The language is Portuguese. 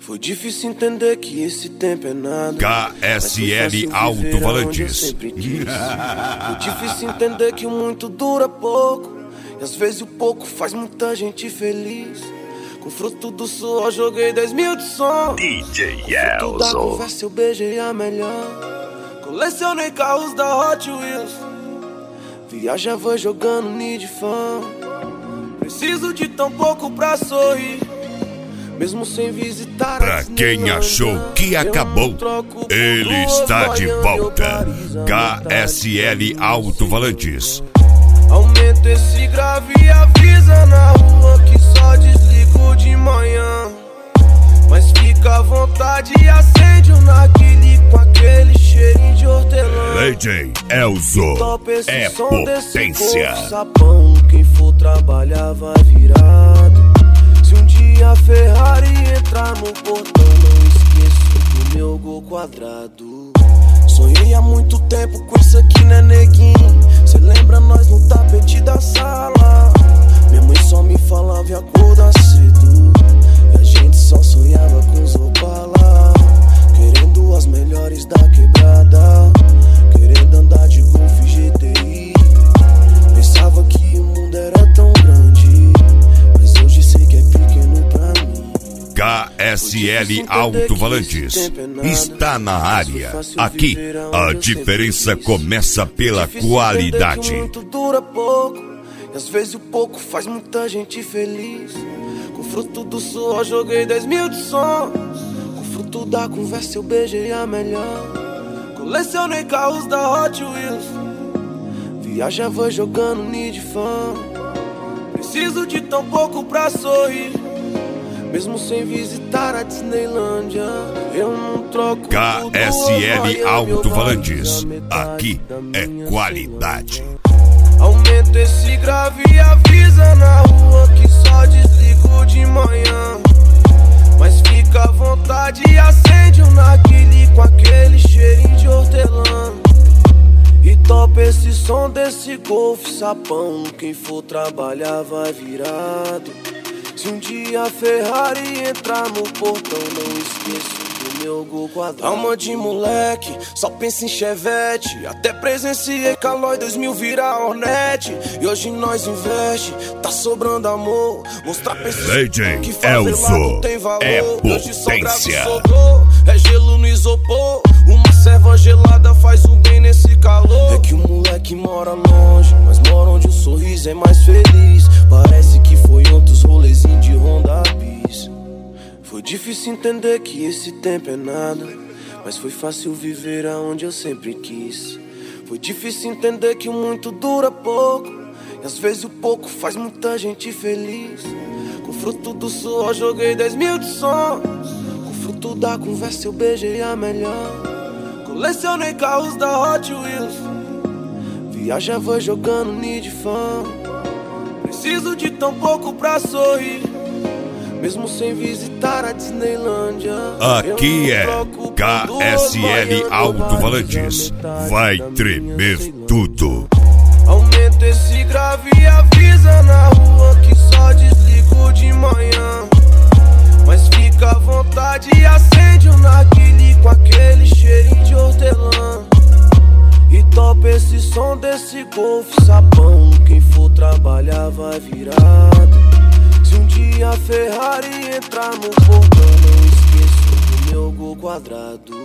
Foi difícil entender que esse tempo é nada. KSL Alto-Falantes. Foi difícil entender que o muito dura pouco, e às vezes o pouco faz muita gente feliz. Com fruto do suor joguei 10 mil de som. DJ Fruto da Elzo. conversa eu beijei a melhor. Colecionei carros da Hot Wheels. Viajava jogando Need Fan. Preciso de tão pouco pra sorrir, mesmo sem visitar. Pra quem achou que acabou, ele está de volta. KSL Alto-Falantes. Aumenta esse grave e avisa na rua que só desligo de manhã. Mas fica à vontade e acende um narguilé com aquele cheirinho de hortelã. DJ Elzo Top esse é som potência. desse sapão, quem for trabalhar vai virado. Se um dia a Ferrari entrar no portão, não esqueço do meu gol quadrado. Sonhei há muito tempo com isso aqui, né, neguinho? Cê lembra nós no tapete da sala? Minha mãe só me falava e acordar cedo, e a gente só sonhava com os Opala, querendo as melhores da quebrada, querendo andar de Golf GTI. Pensava que o mundo era tão grande, mas hoje sei que é pequeno pra mim. KSL Alto-Falantes está na área. Aqui a diferença começa pela qualidade. Muito dura pouco, e às vezes o pouco faz muita gente feliz. Com fruto do suor joguei 10 mil de som. Com fruto da conversa eu beijei a melhor. Colecionei carros da Hot Wheels. Viajava jogando Need Fan. Preciso de tão pouco pra sorrir, mesmo sem visitar a Disneylândia. Eu não troco KSL Alto-Falantes. Aqui é qualidade. Aumenta esse grave e avisa na rua que só desligo de manhã. Mas fica à vontade e acende um narguilé com aquele cheirinho de hortelã. E topa esse som desse Golf sapão, quem for trabalhar vai virado. Se um dia a Ferrari entrar no portão, não esqueço do meu gol quadrado. Alma de moleque, só pensa em Chevette. Até presenciei Calói 2000 virar Hornet. E hoje nós investe, tá sobrando amor. Mostrar pra esses DJ que favelado tem valor. é Hoje potência. sobrou, é gelo no isopor. Uma serva gelada faz um bem nesse calor. É que o moleque mora longe, mas mora onde o sorriso é mais feliz. Parece que foi outros rolezinhos de Honda Bis. Foi difícil entender que esse tempo é nada, mas foi fácil viver aonde eu sempre quis. Foi difícil entender que o muito dura pouco, e às vezes o pouco faz muita gente feliz. Com fruto do suor joguei 10 mil de som. Com fruto da conversa eu beijei a melhor. Colecionei carros da Hot Wheels. Viajava jogando Need Fan. Preciso de tão pouco pra sorrir, mesmo sem visitar a Disneylândia. Aqui é KSL Alto-Falantes. Vai tremer tudo. Aumenta esse grave e avisa na rua que só desligo de manhã. Mas fica à vontade e acende um narguilé com aquele cheirinho de hortelã. E topa esse som desse Golf sapão, quem for trabalhar vai virado. Se um dia a Ferrari entrar no portão, não esqueço do meu gol quadrado.